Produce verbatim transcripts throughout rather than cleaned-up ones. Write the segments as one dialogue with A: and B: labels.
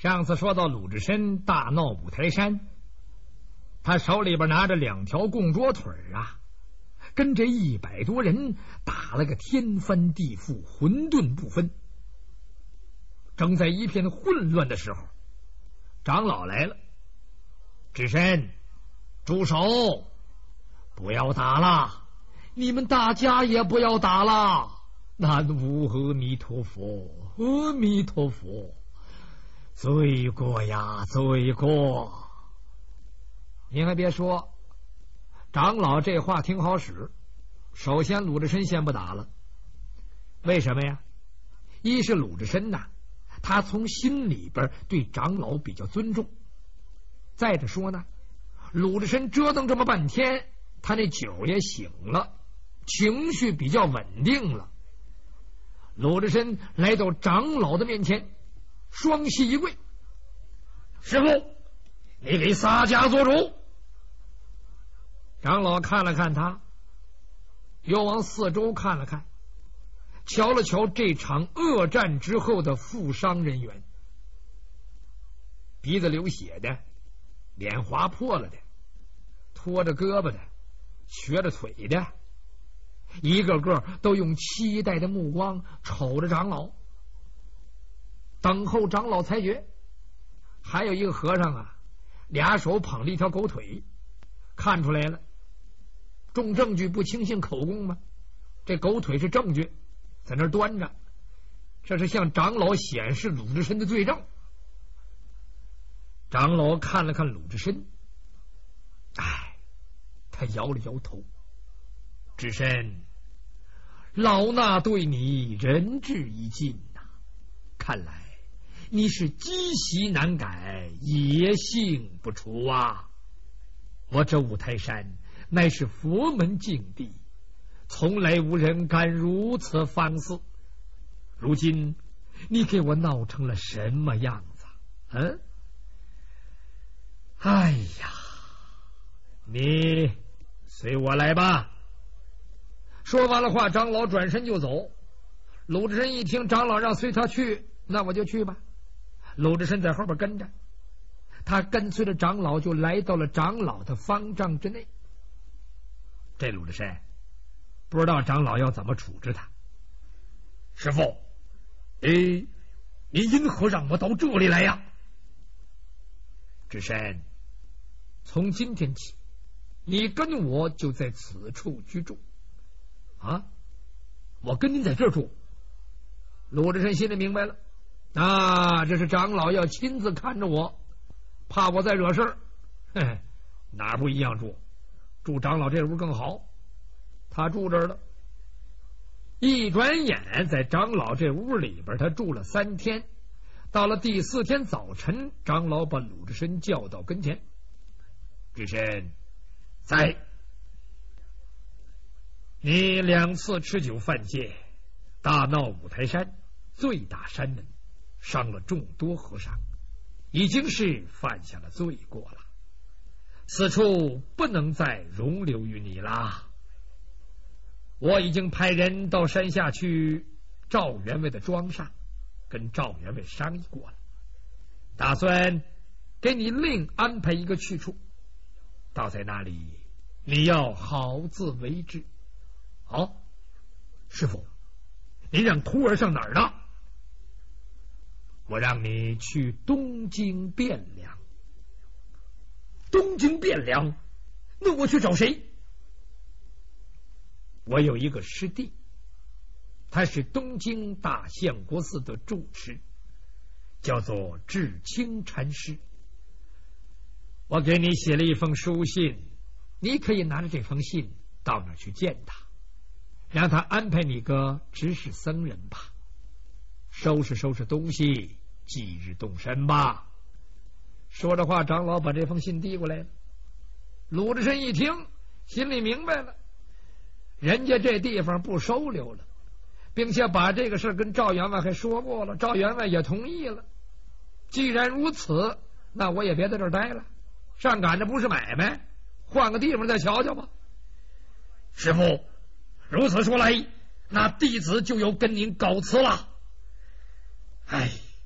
A: 上次说到鲁智深大闹五台山，他手里边拿着两条供桌腿啊，跟这一百多人打了个天翻地覆，混沌不分。正在一片混乱的时候，长老来了。智深，住手，不要打了，你们大家也不要打了。南无阿弥陀佛，阿弥陀佛，罪过呀，罪过。您还别说，长老这话挺好使。首先鲁智深先不打了，为什么呀？一是鲁智深呐，他从心里边对长老比较尊重。再者说呢，鲁智深折腾这么半天，他那酒也醒了，情绪比较稳定了。鲁智深来到长老的面前，双膝一跪：“师父，你给洒家做主。”长老看了看他，又往四周看了看，瞧了瞧这场恶战之后的负伤人员，鼻子流血的，脸划破了的，拖着胳膊的，瘸着腿的，一个个都用期待的目光瞅着长老，等候长老裁决。还有一个和尚啊，俩手捧着一条狗腿，看出来了，重证据不轻信口供吗？这狗腿是证据，在那儿端着，这是向长老显示鲁智深的罪证。长老看了看鲁智深，哎，他摇了摇头：“智深，老衲对你仁至义尽呐、啊，看来你是积习难改，野性不除啊！我这五台山乃是佛门净地，从来无人敢如此放肆。如今你给我闹成了什么样子？嗯？哎呀，你随我来吧。”说完了话，长老转身就走。鲁智深一听长老让随他去，那我就去吧。鲁智深在后边跟着，他跟随着长老就来到了长老的方丈之内。这鲁智深不知道长老要怎么处置他。师父，诶，你因何让我到这里来呀？智深，从今天起，你跟我就在此处居住。啊，我跟您在这儿住。鲁智深心里明白了，啊，这是长老要亲自看着我，怕我再惹事儿。嘿嘿，哪儿不一样住？住长老这屋更好。他住这儿了。一转眼在长老这屋里边，他住了三天。到了第四天早晨，长老把鲁智深叫到跟前：“智深，在。你两次吃酒犯戒，大闹五台山，罪打山门，伤了众多和尚，已经是犯下了罪过了。此处不能再容留于你了。我已经派人到山下去赵员外的庄上，跟赵员外商议过了，打算给你另安排一个去处。到在那里，你要好自为之。”“好，师父，您让徒儿上哪儿呢？”“我让你去东京汴梁。”“东京汴梁？那我去找谁？”“我有一个师弟，他是东京大相国寺的住持，叫做智清禅师。我给你写了一封书信，你可以拿着这封信到那儿去见他，让他安排你个执事僧人吧。收拾收拾东西，即日动身吧。”说着话，长老把这封信递过来了。鲁智深一听，心里明白了，人家这地方不收留了，并且把这个事跟赵员外还说过了，赵员外也同意了。既然如此，那我也别在这儿待了，上赶着不是买卖，换个地方再瞧瞧吧。师父，如此说来，那弟子就要跟您告辞了。哎，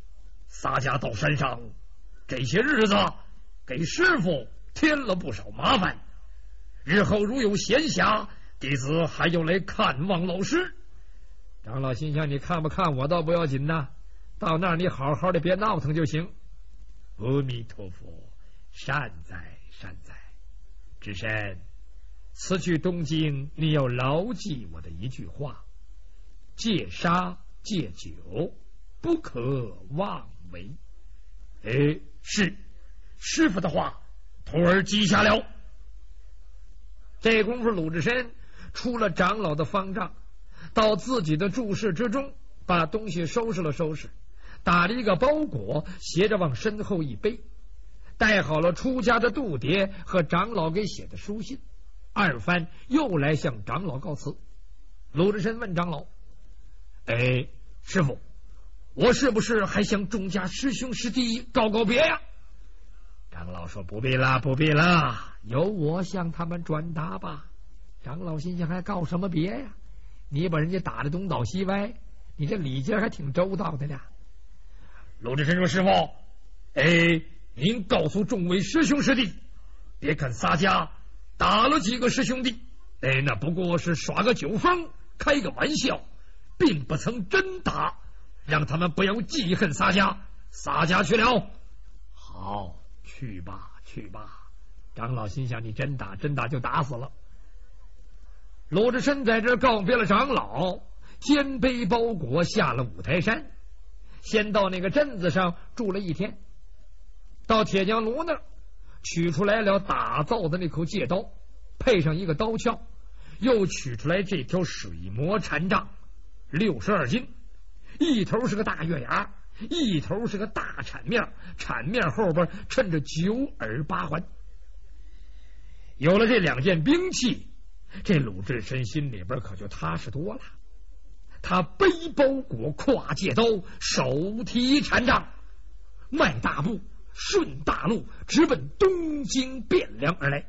B: 洒家到山上，这些日子给师傅添了不少麻烦。日后如有闲暇，弟子还要来看望老师。
A: 长老心想，你看不看我倒不要紧呐，到那儿你好好的别闹腾就行。
B: 阿弥陀佛，善哉善哉。智深，此去东京，你要牢记我的一句话：戒杀戒酒，不可妄为。哎，是师傅的话，徒儿记下了。
A: 这功夫，鲁智深出了长老的方丈，到自己的住室之中，把东西收拾了收拾，打了一个包裹，斜着往身后一背，带好了出家的度牒和长老给写的书信，二番又来向长老告辞。鲁智深问长老：
B: 哎，师傅，我是不是还向众家师兄师弟告告别呀？
A: 长老说：不必啦，不必啦，由我向他们转达吧。长老心想，还告什么别呀？你把人家打得东倒西歪，你这礼节还挺周到的呢。
B: 鲁智深说：师傅，哎，您告诉众位师兄师弟，别看洒家打了几个师兄弟，哎，那不过是耍个酒疯，开个玩笑，并不曾真打，让他们不要记恨洒家。洒家去了。
A: 好，去吧去吧。长老心想，你真打真打就打死了。鲁智深在这告别了长老，肩背包裹下了五台山，先到那个镇子上住了一天，到铁匠炉那儿取出来了打造的那口戒刀，配上一个刀鞘，又取出来这条水磨禅杖，六十二斤，一头是个大月牙，一头是个大铲面，铲面后边衬着九耳八环。有了这两件兵器，这鲁智深心里边可就踏实多了。他背包裹，挎戒刀，手提禅杖，迈大步，顺大路，直奔东京汴梁而来。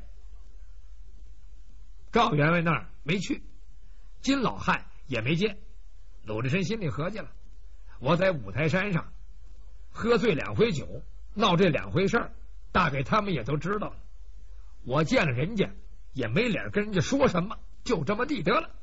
A: 赵员外那儿没去，金老汉也没见。鲁智深心里合计了，我在五台山上喝醉两回酒，闹这两回事儿，大概他们也都知道了。我见了人家也没脸跟人家说什么，就这么地得了。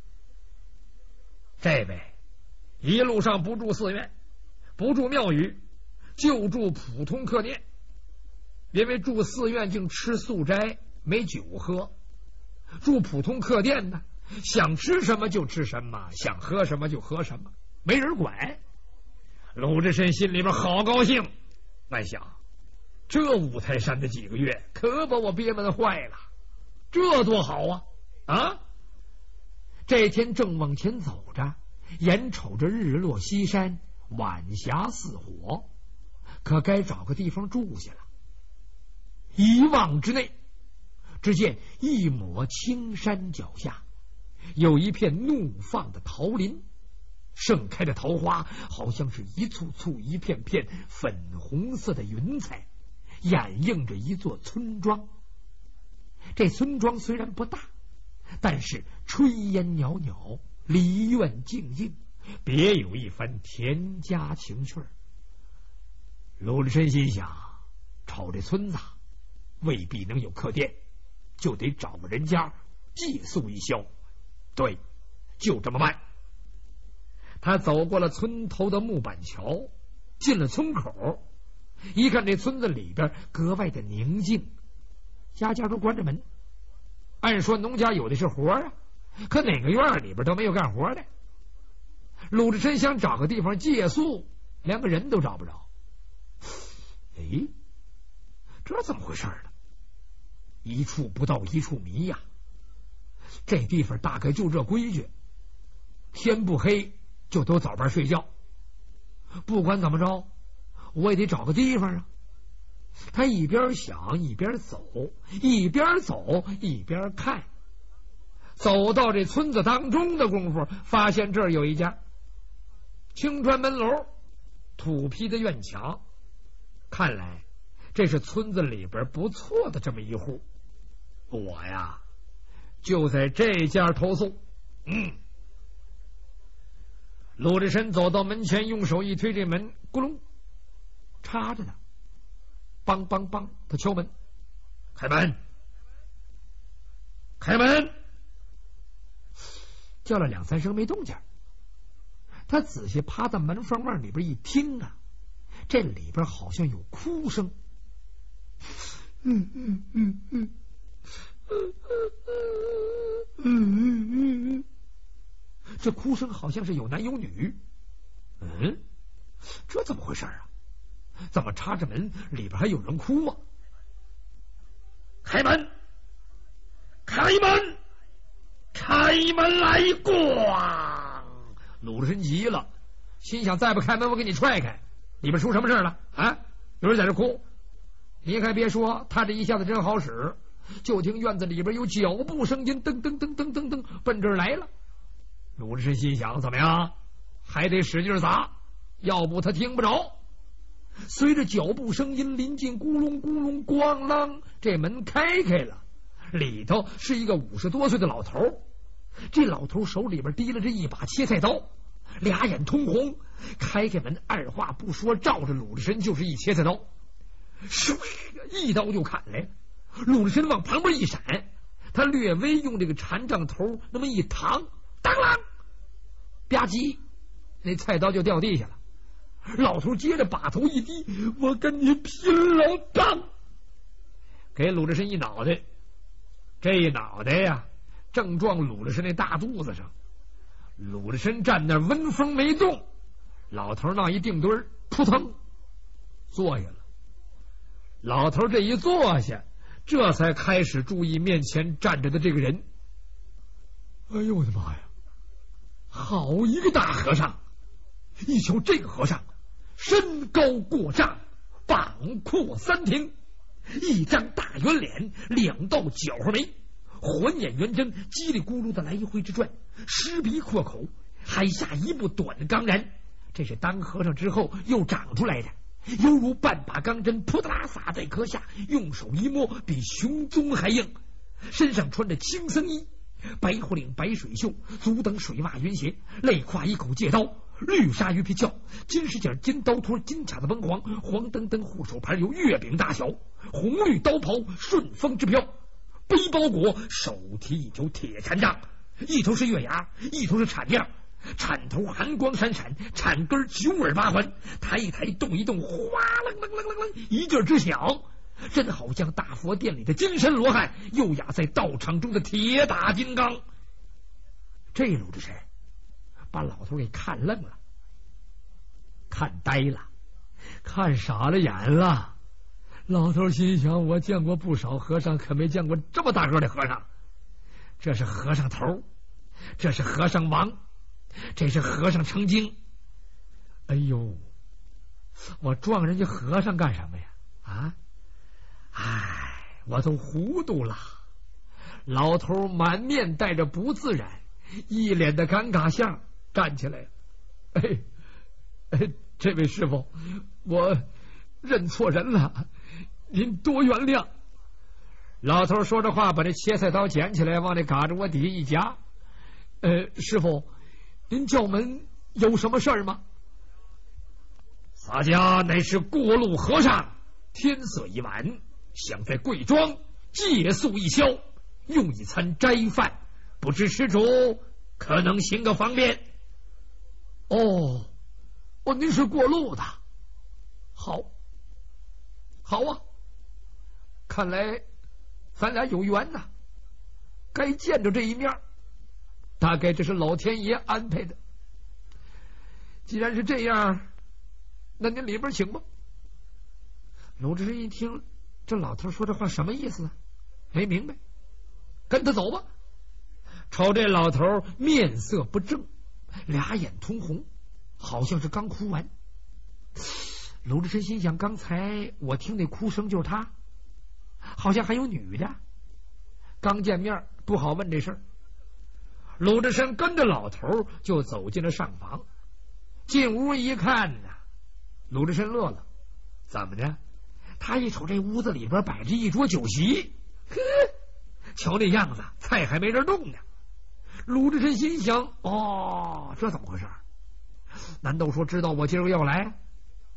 A: 这位一路上不住寺院，不住庙宇，就住普通客店，因为住寺院竟吃素斋，没酒喝；住普通客店呢，想吃什么就吃什么，想喝什么就喝什么，没人管。鲁智深心里边好高兴，暗想：这五台山的几个月可把我憋闷坏了，这多好啊！啊！这天正往前走着，眼瞅着日落西山，晚霞似火，可该找个地方住下了。一望之内，只见一抹青山脚下有一片怒放的桃林，盛开的桃花好像是一簇簇一片片粉红色的云彩，掩映着一座村庄。这村庄虽然不大，但是炊烟袅袅，梨院静静，别有一番田家情趣儿。鲁智深心想，瞅这村子未必能有客店，就得找个人家寄宿一宵。对，就这么办。他走过了村头的木板桥，进了村口，一看这村子里边格外的宁静，家家都关着门。按说农家有的是活啊，可哪个院里边都没有干活的。鲁智深想找个地方借宿，连个人都找不着。哎，这怎么回事呢？一处不到一处迷呀！这地方大概就这规矩，天不黑就都早班睡觉。不管怎么着，我也得找个地方啊。他一边想一边走，一边走一边看。走到这村子当中的功夫，发现这儿有一家青砖门楼，土坯的院墙，看来这是村子里边不错的这么一户。我呀，就在这家投宿。嗯，鲁智深走到门前，用手一推这门，咕隆， 插着呢。梆梆梆，他敲门，
B: 开门，开门，
A: 叫了两三声没动静。他仔细趴在门缝缝里边一听啊，这里边好像有哭声。嗯嗯嗯嗯嗯嗯嗯嗯，这哭声好像是有男有女。嗯，这怎么回事啊？怎么插着门里边还有人哭啊？
B: 开门，开门，开门来咣！
A: 鲁智深急了，心想再不开门我给你踹开。里边出什么事了啊？有人在这哭。你还别说，他这一下子真好使。就听院子里边有脚步声音，噔噔噔噔噔噔，奔这儿来了。鲁智深心想，怎么样，还得使劲砸，要不他听不着。随着脚步声音临近，咕隆咕隆咣啷，这门开开了，里头是一个五十多岁的老头。这老头手里边提了这一把切菜刀，俩眼通红，开开门，二话不说，照着鲁智深就是一切菜刀，唰，一刀就砍来。鲁智深往旁边一闪，他略微用这个禅杖头那么一躺，当啷，吧唧，那菜刀就掉地下了。老头接着把头一低，我跟你拼了！当，给鲁智深一脑袋，这一脑袋呀，正撞鲁智深那大肚子上。鲁智深站那温风没动，老头那一定墩儿，扑腾坐下了。老头这一坐下，这才开始注意面前站着的这个人。哎呦我的妈呀，好一个大和尚！一瞧这个和尚，身高过丈，膀阔三庭，一张大圆脸，两道角花眉，环眼圆睁，叽里咕噜的来回之转，狮鼻阔口，海下一部短钢髯，这是当和尚之后又长出来的，犹如半把钢针扑嗒啦撒在壳下，用手一摸比熊棕还硬。身上穿着青僧衣，白虎领白水袖，足蹬水袜云鞋，肋挎一口戒刀，绿纱鱼皮鞘，金饰件金刀托，金卡子崩黄，黄澄澄护手牌有月饼大小，红绿刀袍顺风之飘，背包裹，手提一条铁禅杖，一头是月牙，一头是铲样，铲头寒光闪闪，铲根九耳八环，抬一抬动一动，哗楞楞楞楞楞一劲儿之响，真好像大佛殿里的金身罗汉，又雅在道场中的铁打金刚。这鲁智深把老头给看愣了，看呆了，看傻了眼了。老头心想，我见过不少和尚，可没见过这么大个的和尚。这是和尚头，这是和尚王，这是和尚成精。哎呦，我撞人家和尚干什么呀？啊，哎，我都糊涂了。老头满面带着不自然，一脸的尴尬相，站起来，哎哎，这位师傅，我认错人了，您多原谅。老头说着话，把这切菜刀捡起来，往那嘎着我底下一夹。呃，师傅，您叫门有什么事儿吗？洒家乃是过路和尚，天色已晚，想在贵庄借宿一宵，用一餐斋饭，不知施主可能行个方便？哦，哦，您是过路的，好，好啊，看来咱俩有缘呐，该见着这一面，大概这是老天爷安排的。既然是这样，那您里边请吧。鲁智深一听这老头说这话什么意思啊？没明白，跟他走吧。瞅这老头面色不正，俩眼通红，好像是刚哭完。鲁智深心想，刚才我听那哭声就是他，好像还有女的，刚见面不好问这事儿。鲁智深跟着老头就走进了上房，进屋一看呢，鲁智深乐了，怎么的？他一瞅这屋子里边摆着一桌酒席，呵，瞧那样子，菜还没人动呢。鲁智深心想，哦，这怎么回事？难道说知道我今儿要来？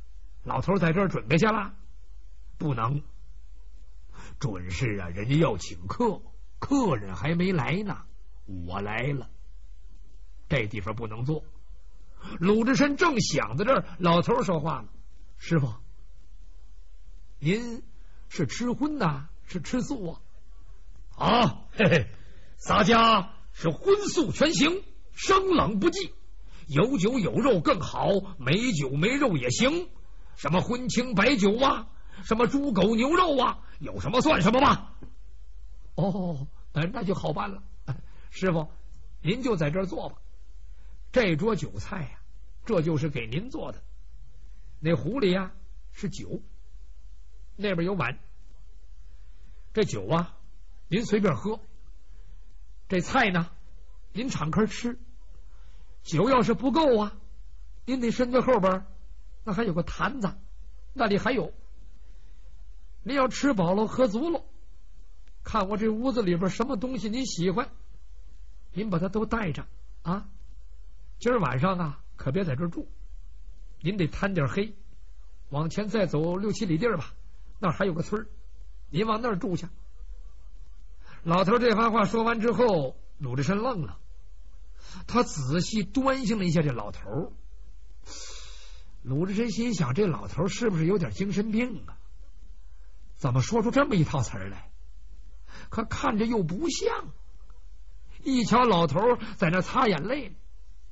A: 老头在这儿准备去了？不能，准是啊，人家要请客，客人还没来呢，我来了，这地方不能坐。鲁智深正想在这儿，老头说话了：“师傅，您是吃荤呐，是吃素啊？”啊，嘿嘿，洒家是荤素全行，生冷不忌，有酒有肉更好，没酒没肉也行。什么荤清白酒啊，什么猪狗牛肉啊，有什么算什么吧。哦，那就好办了。师傅，您就在这儿坐吧。这桌酒菜呀、啊，这就是给您做的。那壶里呀、啊、是酒，那边有碗。这酒啊，您随便喝。这菜呢，您敞开吃。酒要是不够啊，您得身子后边那还有个坛子，那里还有。您要吃饱了喝足了，看我这屋子里边什么东西您喜欢，您把它都带着啊。今儿晚上啊，可别在这儿住，您得贪点黑，往前再走六七里地儿吧，那儿还有个村儿，您往那儿住去。老头这番话说完之后，鲁智深愣了，他仔细端详了一下这老头。鲁智深心想，这老头是不是有点精神病啊？怎么说出这么一套词儿来？可看着又不像。一瞧老头在那擦眼泪呢。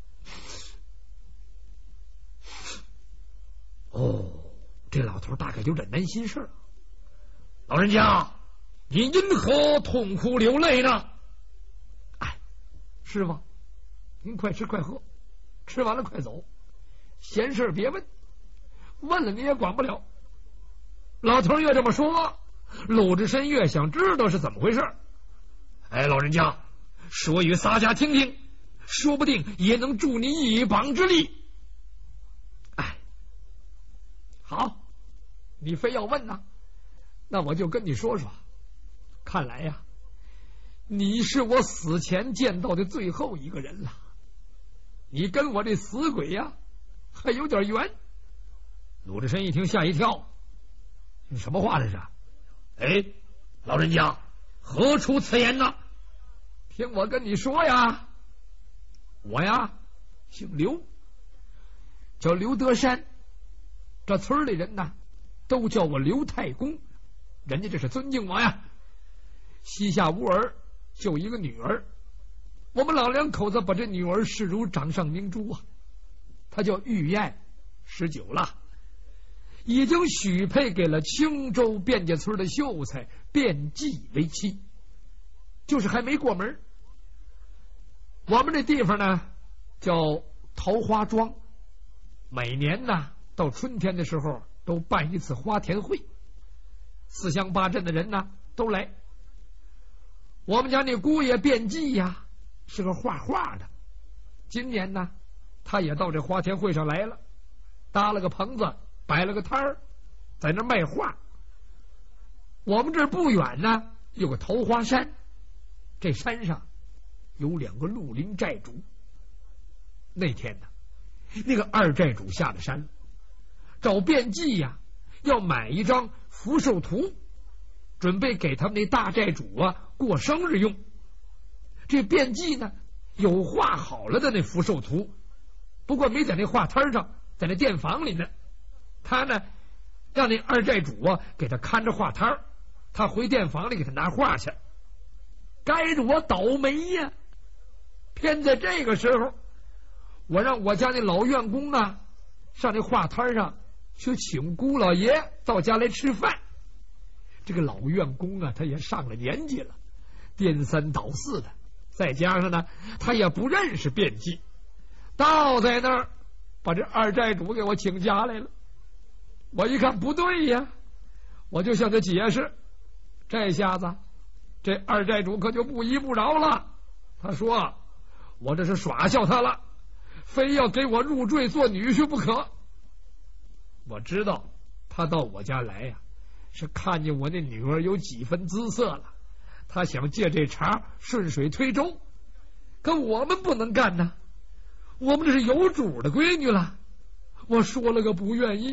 A: 哦，这老头大概有点难心事儿。老人家，你因何痛哭流泪呢？哎，师傅，您快吃快喝，吃完了快走，闲事别问，问了你也管不了。老头越这么说，鲁智深越想知道是怎么回事。哎，老人家，说与洒家听听，说不定也能助你一膀之力。哎，好，你非要问呢，那我就跟你说说。看来呀，你是我死前见到的最后一个人了。你跟我这死鬼呀，还有点缘。鲁智深一听吓一跳，你什么话这是？哎，老人家，何出此言呢？听我跟你说呀，我呀姓刘，叫刘德山，这村里人呢都叫我刘太公，人家这是尊敬我呀。膝下无儿，就一个女儿，我们老两口子把这女儿视如掌上明珠啊。她叫玉燕，十九了，已经许配给了青州卞家村的秀才卞季为妻，就是还没过门。我们这地方呢叫桃花庄，每年呢到春天的时候都办一次花田会，四乡八镇的人呢都来。我们家那姑爷卞季呀是个画画的，今年呢他也到这花田会上来了，搭了个棚子，摆了个摊儿，在那卖画。我们这儿不远呢有个桃花山，这山上有两个绿林寨主。那天呢，那个二寨主下了山，找卞季呀要买一张福寿图，准备给他们那大寨主啊过生日用。这卞季呢有画好了的那福寿图，不过没在那画摊上，在那店房里呢。他呢让那二寨主啊给他看着画摊，他回店房里给他拿画去。该着我倒霉呀，偏在这个时候，我让我家那老院工啊上那画摊上去请姑老爷到家来吃饭。这个老院工啊他也上了年纪了，颠三倒四的，再加上呢他也不认识卞季，倒在那儿把这二寨主给我请家来了。我一看不对呀，我就向他解释，这下子这二寨主可就不依不饶了。他说我这是耍笑他了，非要给我入赘做女婿不可。我知道他到我家来呀，是看见我那女儿有几分姿色了，他想借这茬顺水推舟。可我们不能干呢，我们这是有主的闺女了。我说了个不愿意，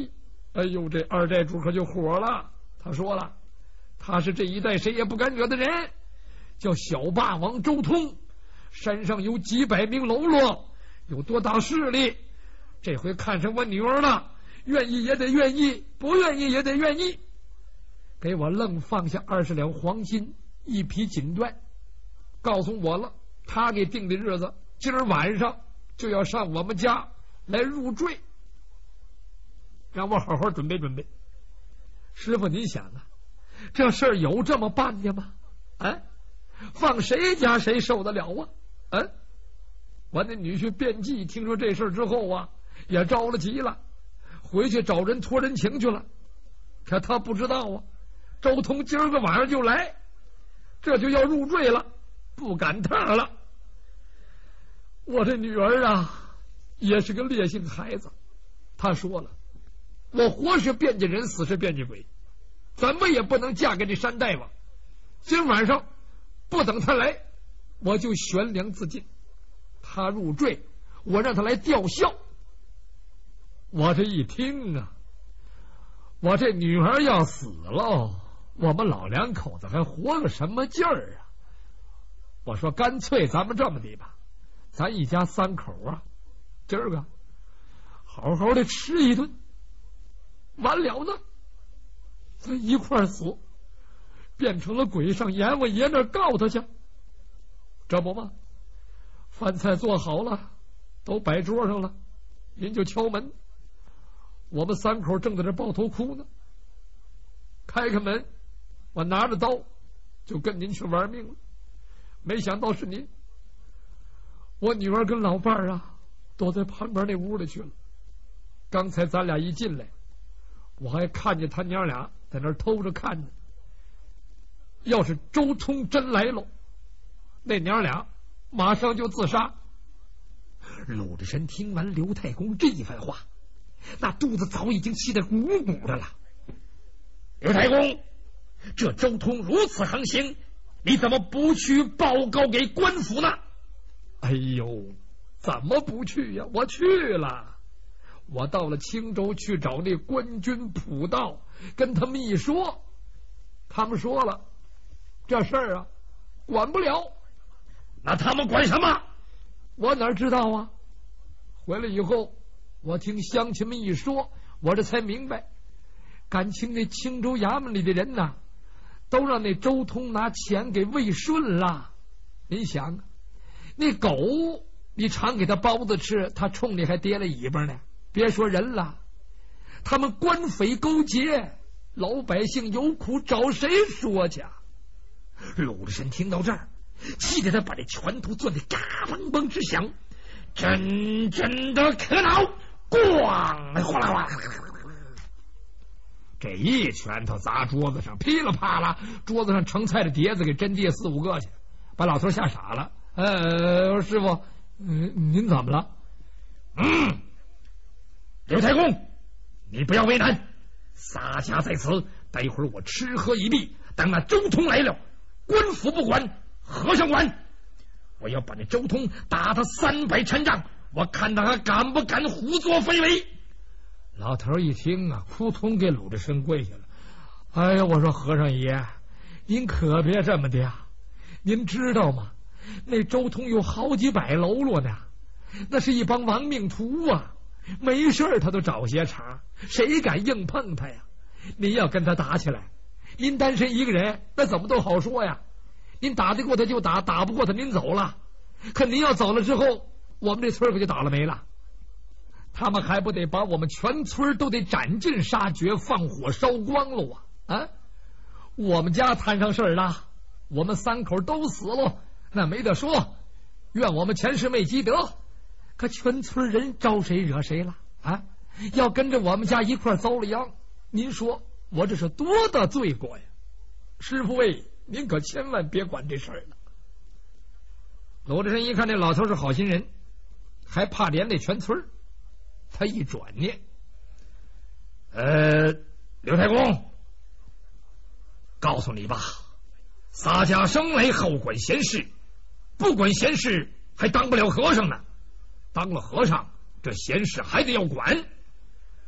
A: 哎呦，这二寨主可就火了。他说了，他是这一代谁也不敢惹的人，叫小霸王周通，山上有几百名喽啰，有多大势力？这回看上我女儿了，愿意也得愿意，不愿意也得愿意，给我愣放下二十两黄金，一匹锦缎，告诉我了，他给定的日子，今儿晚上就要上我们家来入赘，让我好好准备准备。师傅，您想啊，这事儿有这么办的吗？啊，放谁家谁受得了啊？啊，我那女婿卞纪听说这事儿之后啊，也着了急了，回去找人托人情去了。可他不知道啊，周通今儿个晚上就来，这就要入赘了，不赶趟了。我这女儿啊，也是个烈性孩子，她说了，我活是卞家人，死是卞家鬼，怎么也不能嫁给这山大王。今晚上不等他来，我就悬梁自尽。他入赘，我让他来吊孝。我这一听啊，我这女儿要死了，我们老两口子还活个什么劲儿啊？我说干脆咱们这么的吧，咱一家三口啊，今儿个好好的吃一顿，完了呢咱一块儿死，变成了鬼上阎王爷那儿告他去。这不吗？饭菜做好了，都摆桌上了，您就敲门。我们三口正在这抱头哭呢，开开门，我拿着刀就跟您去玩命了。没想到是您，我女儿跟老伴儿啊躲在旁边那屋里去了。刚才咱俩一进来，我还看见他娘俩在那儿偷着看着。要是周通真来了，那娘俩马上就自杀。鲁智深听完刘太公这一番话，那肚子早已经气得鼓鼓的了。
B: 刘太公，这周通如此横行，你怎么不去报告给官府呢？
A: 哎呦，怎么不去呀？我去了，我到了青州去找那官军普道，跟他们一说，他们说了，这事儿啊管不了。
B: 那他们管什么？
A: 我哪知道啊？回来以后，我听乡亲们一说，我这才明白，感情那青州衙门里的人呐，都让那周通拿钱给喂顺了。你想，那狗你常给他包子吃，他冲你还跌了尾巴呢，别说人了，他们官匪勾结，老百姓有苦找谁说去？鲁智深听到这儿，气得他把这拳头攥得嘎嘣嘣直响，
B: 真真的可恼！咣，哗啦哗啦，
A: 这一拳头砸桌子上，噼里啪啦，桌子上盛菜的碟子给真跌四五个去，把老头吓傻了。呃，师傅，嗯，您怎么了？
B: 嗯，刘太公，你不要为难，洒家在此，待会儿我吃喝一毕，等那周通来了，官府不管，和尚管，我要把那周通打他三百禅杖，我看他还敢不敢胡作非为。
A: 老头一听啊，扑通给鲁智深跪下了。哎呀，我说和尚爷，您可别这么的呀！您知道吗？那周通有好几百喽啰呢，那是一帮亡命徒啊，没事他都找些茬，谁敢硬碰他呀？您要跟他打起来，您单身一个人，那怎么都好说呀。您打得过他就打，打不过他您走了。可您要走了之后，我们这村可就倒了霉了。他们还不得把我们全村都得斩尽杀绝，放火烧光了啊！啊，我们家摊上事儿了，我们三口都死了，那没得说，怨我们前世没积德。可全村人招谁惹谁了啊？要跟着我们家一块遭了殃，您说我这是多大罪过呀？师傅喂，您可千万别管这事儿了。鲁智深一看这老头是好心人，还怕连累全村，他一转念，
B: 呃，刘太公，告诉你吧，洒家生来好管闲事，不管闲事还当不了和尚呢，当了和尚这闲事还得要管。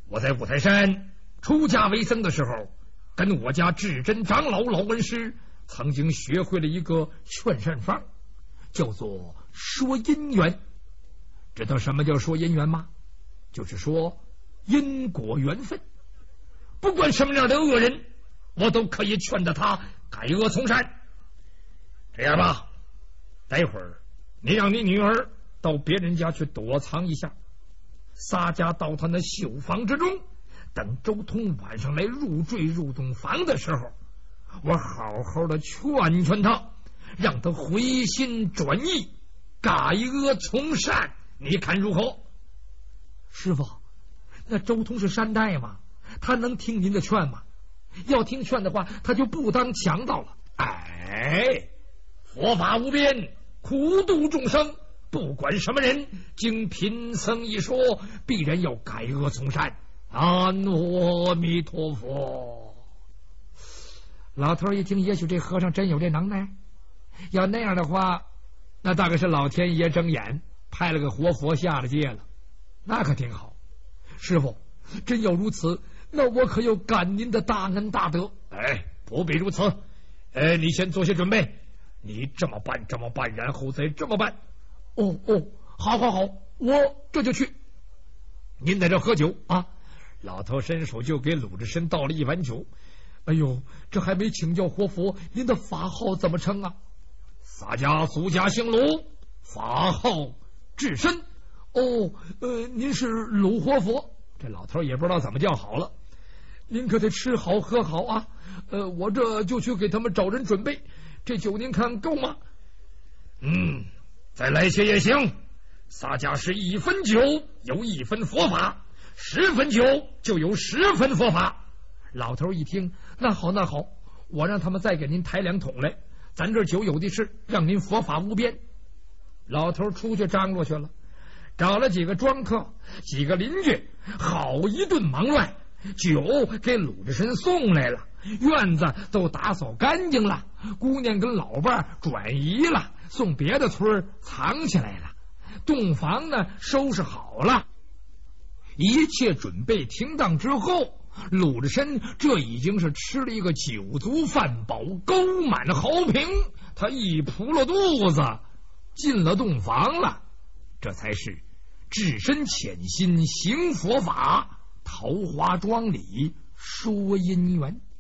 B: 我在五台山出家为僧的时候，跟我家智真长老老恩师曾经学会了一个劝善方，叫做说姻缘。知道什么叫说姻缘吗？就是说因果缘分。不管什么样的恶人，我都可以劝得他改恶从善。这样吧，待会儿你让你女儿到别人家去躲藏一下，撒家到他那绣房之中，等周通晚上来入赘入洞房的时候，我好好的劝劝他，让他回心转意，改恶从善，你看如何？
A: 师傅，那周通是山代吗？他能听您的劝吗？要听劝的话，他就不当强盗了。
B: 哎，佛法无边，苦度众生，不管什么人，经贫僧一说，必然要改恶从善。阿弥陀佛。
A: 老头一听，也许这和尚真有这能耐。要那样的话，那大概是老天爷睁眼，派了个活佛下了界了。那可挺好。师傅，真要如此，那我可有感您的大恩大德。
B: 哎，不必如此。呃，你先做些准备，你这么办，这么办，然后再这么办。
A: 哦哦，好好好，我这就去。
B: 您在这喝酒啊？老头伸手就给鲁智深倒了一碗酒。
A: 哎呦，这还没请教活佛，您的法号怎么称啊？
B: 洒家俗家姓鲁，法号智深。
A: 哦，呃，您是鲁活佛。
B: 这老头也不知道怎么叫好了。
A: 您可得吃好喝好啊！呃，我这就去给他们找人准备。这酒您看够吗？
B: 嗯，再来些也行。洒家是一分酒有一分佛法，十分酒就有十分佛法。
A: 老头一听，那好那好，我让他们再给您抬两桶来，咱这酒有的是，让您佛法无边。老头出去张罗去了，找了几个庄客，几个邻居，好一顿忙乱。酒给鲁智深送来了，院子都打扫干净了，姑娘跟老伴转移了，送别的村藏起来了，洞房呢收拾好了。一切准备停当之后，鲁智深这已经是吃了一个酒足饭饱，沟满豪平，他一扑了肚子进了洞房了。这才是智深潜心行佛法，桃花庄里说姻缘。